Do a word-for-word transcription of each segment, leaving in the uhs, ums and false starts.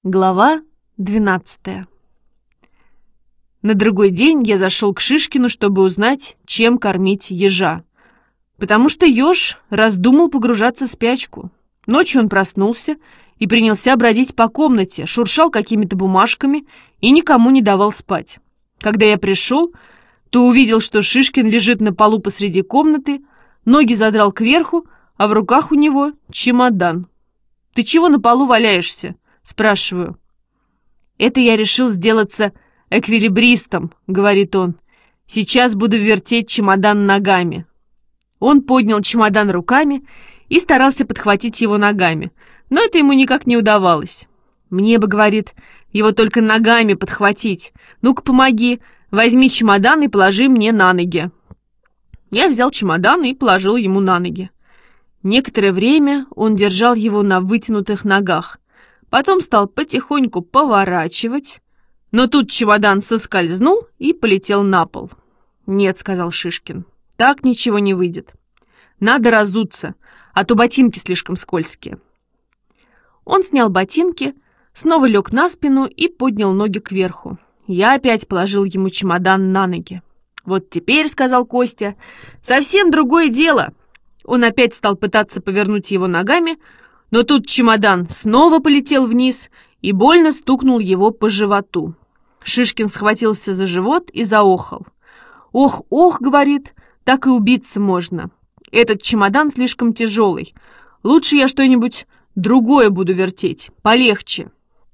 Глава двенадцатая. На другой день я зашел к Шишкину, чтобы узнать, чем кормить ежа, потому что еж раздумал погружаться в спячку. Ночью он проснулся и принялся бродить по комнате, шуршал какими-то бумажками и никому не давал спать. Когда я пришел, то увидел, что Шишкин лежит на полу посреди комнаты, ноги задрал кверху, а в руках у него чемодан. «Ты чего на полу валяешься?» Спрашиваю. «Это я решил сделаться эквилибристом», — говорит он. «Сейчас буду вертеть чемодан ногами». Он поднял чемодан руками и старался подхватить его ногами, но это ему никак не удавалось. «Мне бы, — говорит, — его только ногами подхватить. Ну-ка, помоги, возьми чемодан и положи мне на ноги». Я взял чемодан и положил ему на ноги. Некоторое время он держал его на вытянутых ногах, потом стал потихоньку поворачивать, но тут чемодан соскользнул и полетел на пол. «Нет, — сказал Шишкин, — так ничего не выйдет. Надо разуться, а то ботинки слишком скользкие». Он снял ботинки, снова лег на спину и поднял ноги кверху. Я опять положил ему чемодан на ноги. «Вот теперь, — сказал Костя, — совсем другое дело». Он опять стал пытаться повернуть его ногами, но тут чемодан снова полетел вниз и больно стукнул его по животу. Шишкин схватился за живот и заохал. «Ох, ох, — говорит, — так и убиться можно. Этот чемодан слишком тяжелый. Лучше я что-нибудь другое буду вертеть, полегче».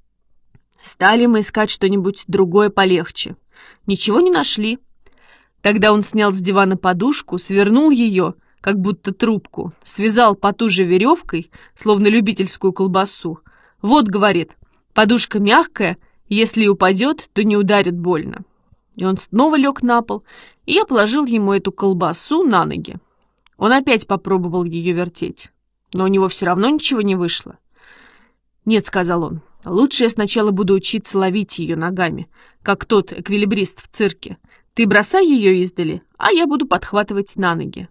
Стали мы искать что-нибудь другое полегче. Ничего не нашли. Тогда он снял с дивана подушку, свернул ее, как будто трубку, связал потуже веревкой, словно любительскую колбасу. «Вот, — говорит, — подушка мягкая, если и упадет, то не ударит больно». И он снова лег на пол, и я положил ему эту колбасу на ноги. Он опять попробовал ее вертеть, но у него все равно ничего не вышло. «Нет, — сказал он, — лучше я сначала буду учиться ловить ее ногами, как тот эквилибрист в цирке. Ты бросай ее издали, а я буду подхватывать на ноги».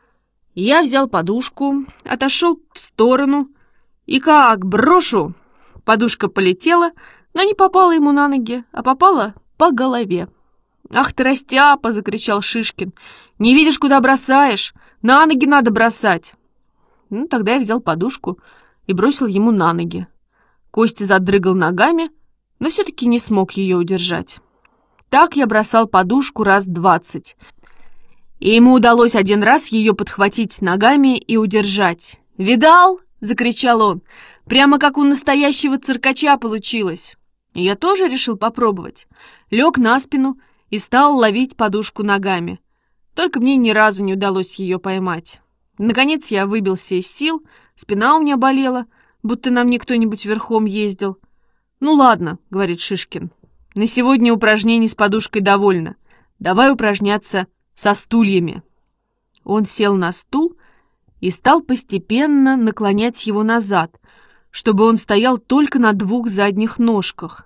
Я взял подушку, отошел в сторону, и как брошу, подушка полетела, но не попала ему на ноги, а попала по голове. «Ах ты, растяпа! — закричал Шишкин. — Не видишь, куда бросаешь? На ноги надо бросать!» Ну, тогда я взял подушку и бросил ему на ноги. Костя задрыгал ногами, но все-таки не смог ее удержать. Так я бросал подушку раз двадцать, и ему удалось один раз ее подхватить ногами и удержать. «Видал?» — закричал он. «Прямо как у настоящего циркача получилось». И я тоже решил попробовать. Лег на спину и стал ловить подушку ногами. Только мне ни разу не удалось ее поймать. Наконец я выбился из сил, спина у меня болела, будто на мне кто-нибудь верхом ездил. «Ну ладно, — говорит Шишкин, — на сегодня упражнений с подушкой довольно. Давай упражняться со стульями». Он сел на стул и стал постепенно наклонять его назад, чтобы он стоял только на двух задних ножках.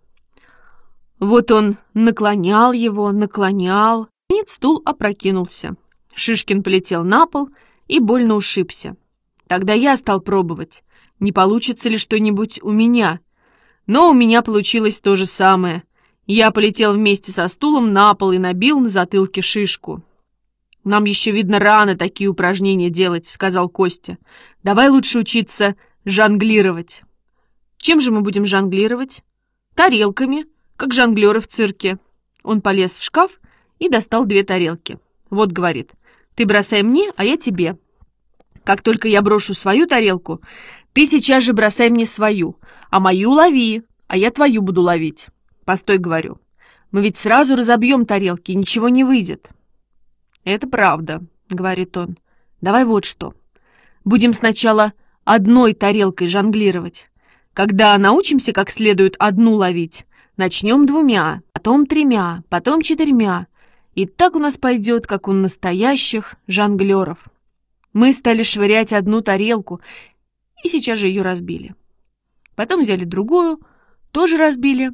Вот он наклонял его, наклонял, и стул опрокинулся. Шишкин полетел на пол и больно ушибся. Тогда я стал пробовать, не получится ли что-нибудь у меня. Но у меня получилось то же самое. Я полетел вместе со стулом на пол и набил на затылке шишку. «Нам еще, видно, рано такие упражнения делать, — сказал Костя. Давай лучше учиться жонглировать». «Чем же мы будем жонглировать?» «Тарелками, как жонглеры в цирке». Он полез в шкаф и достал две тарелки. «Вот, — говорит, — ты бросай мне, а я тебе. Как только я брошу свою тарелку, ты сейчас же бросай мне свою, а мою лови, а я твою буду ловить». «Постой, — говорю, — мы ведь сразу разобьем тарелки, и ничего не выйдет». «Это правда, — говорит он. Давай вот что. Будем сначала одной тарелкой жонглировать. Когда научимся как следует одну ловить, начнем двумя, потом тремя, потом четырьмя. И так у нас пойдет, как у настоящих жонглеров». Мы стали швырять одну тарелку, и сейчас же ее разбили. Потом взяли другую, тоже разбили.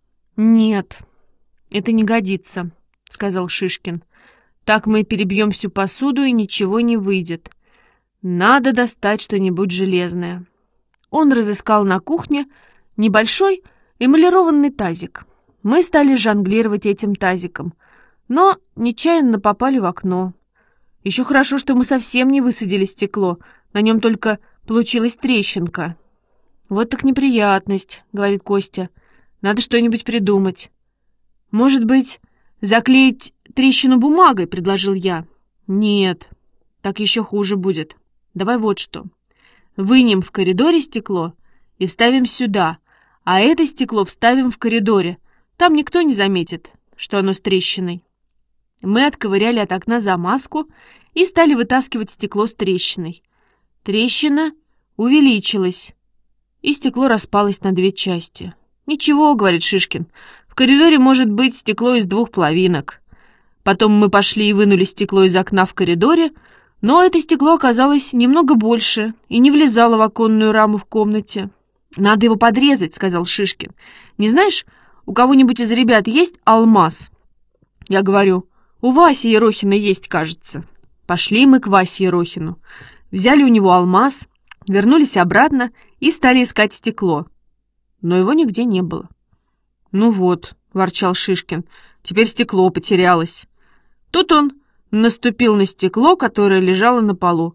«Нет, это не годится, — сказал Шишкин. Так мы перебьем всю посуду, и ничего не выйдет. Надо достать что-нибудь железное». Он разыскал на кухне небольшой эмалированный тазик. Мы стали жонглировать этим тазиком, но нечаянно попали в окно. Еще хорошо, что мы совсем не высадили стекло, на нем только получилась трещинка. «Вот так неприятность», — говорит Костя. «Надо что-нибудь придумать». «Может быть, заклеить трещину бумагой?» — предложил я. «Нет, так еще хуже будет. Давай вот что. Вынем в коридоре стекло и вставим сюда, а это стекло вставим в коридоре. Там никто не заметит, что оно с трещиной». Мы отковыряли от окна замазку и стали вытаскивать стекло с трещиной. Трещина увеличилась, и стекло распалось на две части. «Ничего», — говорит Шишкин, — «в коридоре может быть стекло из двух половинок». Потом мы пошли и вынули стекло из окна в коридоре, но это стекло оказалось немного больше и не влезало в оконную раму в комнате. «Надо его подрезать», — сказал Шишкин. «Не знаешь, у кого-нибудь из ребят есть алмаз?» Я говорю: «У Васи Ерохина есть, кажется». Пошли мы к Васе Ерохину, взяли у него алмаз, вернулись обратно и стали искать стекло. Но его нигде не было. «Ну вот», — ворчал Шишкин, — «теперь стекло потерялось». Тут он наступил на стекло, которое лежало на полу.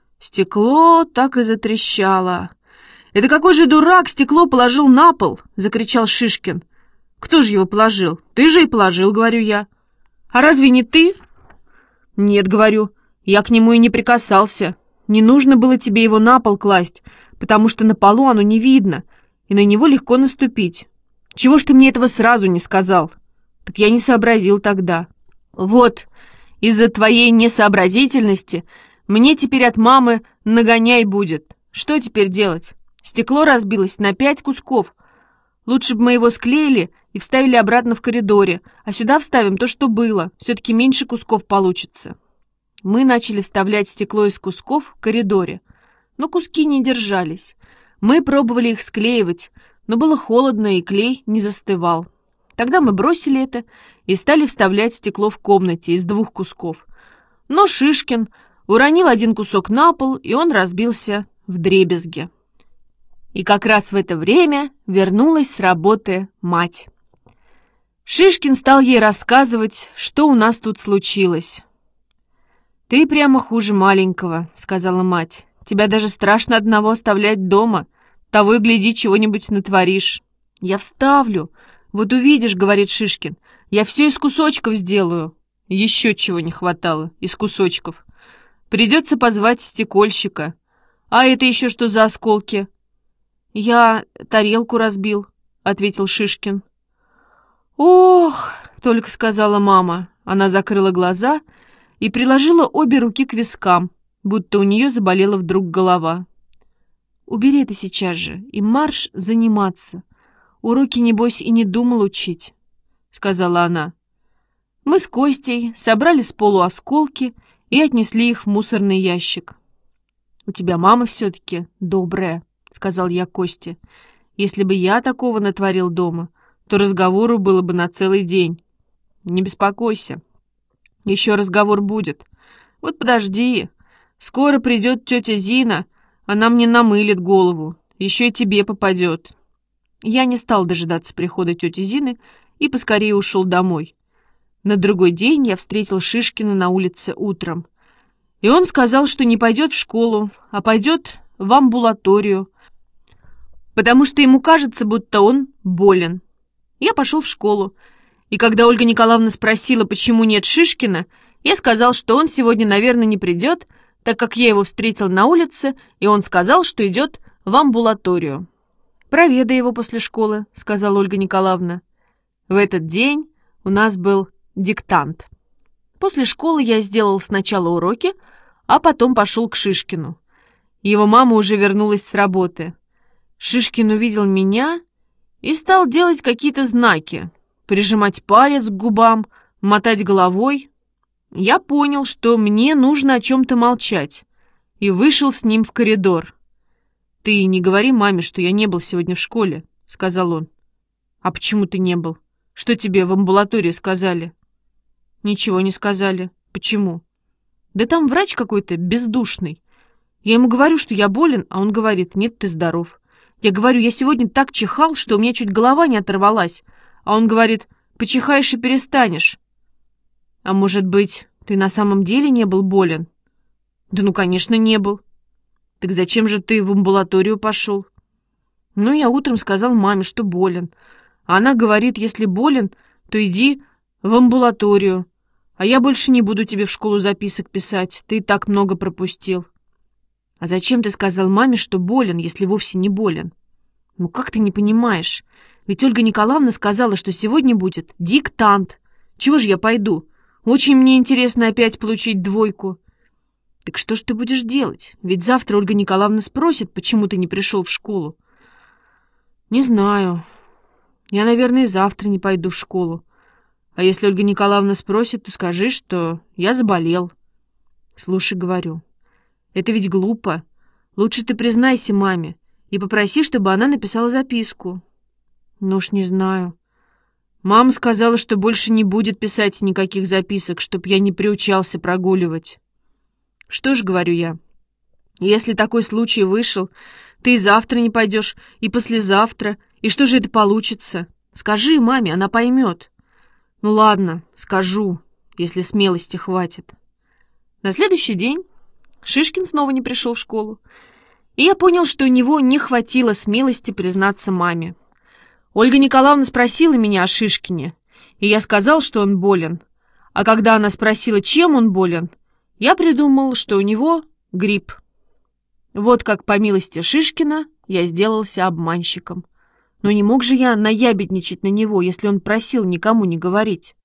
Стекло так и затрещало. «Это какой же дурак стекло положил на пол?» — закричал Шишкин. «Кто же его положил? Ты же и положил», — говорю я. «А разве не ты?» «Нет», — говорю, — «я к нему и не прикасался. Не нужно было тебе его на пол класть, потому что на полу оно не видно, и на него легко наступить. Чего ж ты мне этого сразу не сказал?» «Так я не сообразил тогда». «Вот, из-за твоей несообразительности мне теперь от мамы нагоняй будет. Что теперь делать? Стекло разбилось на пять кусков. Лучше бы мы его склеили и вставили обратно в коридоре, а сюда вставим то, что было. Все-таки меньше кусков получится». Мы начали вставлять стекло из кусков в коридоре, но куски не держались. Мы пробовали их склеивать, но было холодно, и клей не застывал. Тогда мы бросили это и стали вставлять стекло в комнате из двух кусков. Но Шишкин уронил один кусок на пол, и он разбился вдребезги. И как раз в это время вернулась с работы мать. Шишкин стал ей рассказывать, что у нас тут случилось. «Ты прямо хуже маленького», — сказала мать. «Тебя даже страшно одного оставлять дома. Того и гляди, чего-нибудь натворишь». «Я вставлю. Вот увидишь», — говорит Шишкин. «Я все из кусочков сделаю». Еще чего не хватало, из кусочков. Придется позвать стекольщика. «А это еще что за осколки?» «Я тарелку разбил», — ответил Шишкин. «Ох», — только сказала мама. Она закрыла глаза и приложила обе руки к вискам, будто у нее заболела вдруг голова. «Убери это сейчас же и марш заниматься. Уроки, небось, и не думал учить», — сказала она. Мы с Костей собрали с полу осколки и отнесли их в мусорный ящик. «У тебя мама все-таки добрая», — сказал я Косте. «Если бы я такого натворил дома, то разговору было бы на целый день. Не беспокойся. Еще разговор будет. Вот подожди. Скоро придет тетя Зина, она мне намылит голову. Еще и тебе попадет». Я не стал дожидаться прихода тети Зины и поскорее ушел домой. На другой день я встретил Шишкина на улице утром. И он сказал, что не пойдет в школу, а пойдет в амбулаторию, потому что ему кажется, будто он болен. Я пошел в школу. И когда Ольга Николаевна спросила, почему нет Шишкина, я сказал, что он сегодня, наверное, не придет, так как я его встретил на улице, и он сказал, что идет в амбулаторию. «Проведай его после школы», — сказала Ольга Николаевна. В этот день у нас был диктант. После школы я сделал сначала уроки, а потом пошел к Шишкину. Его мама уже вернулась с работы. Шишкин увидел меня и стал делать какие-то знаки. Прижимать палец к губам, мотать головой. Я понял, что мне нужно о чем-то молчать, и вышел с ним в коридор. «Ты не говори маме, что я не был сегодня в школе», — сказал он. «А почему ты не был? Что тебе в амбулатории сказали?» «Ничего не сказали. Почему?» «Да там врач какой-то бездушный. Я ему говорю, что я болен, а он говорит: нет, ты здоров. Я говорю, я сегодня так чихал, что у меня чуть голова не оторвалась. А он говорит, почихаешь и перестанешь. А может быть, ты на самом деле не был болен? Да ну, конечно, не был. Так зачем же ты в амбулаторию пошел? Ну, я утром сказал маме, что болен. А она говорит, если болен, то иди в амбулаторию. А я больше не буду тебе в школу записок писать. Ты и так много пропустил. А зачем ты сказал маме, что болен, если вовсе не болен? Ну, как ты не понимаешь? Ведь Ольга Николаевна сказала, что сегодня будет диктант. Чего же я пойду? Очень мне интересно опять получить двойку. Так что ж ты будешь делать? Ведь завтра Ольга Николаевна спросит, почему ты не пришел в школу. Не знаю. Я, наверное, и завтра не пойду в школу. А если Ольга Николаевна спросит, то скажи, что я заболел. Слушай, говорю, это ведь глупо. Лучше ты признайся маме и попроси, чтобы она написала записку. Ну уж не знаю. Мама сказала, что больше не будет писать никаких записок, чтоб я не приучался прогуливать. Что ж, говорю я, если такой случай вышел, ты и завтра не пойдешь, и послезавтра, и что же это получится? Скажи маме, она поймет. Ну ладно, скажу, если смелости хватит. На следующий день Шишкин снова не пришел в школу, и я понял, что у него не хватило смелости признаться маме. Ольга Николаевна спросила меня о Шишкине, и я сказал, что он болен. А когда она спросила, чем он болен, я придумал, что у него грипп. Вот как, по милости Шишкина, я сделался обманщиком. Но не мог же я наябедничать на него, если он просил никому не говорить.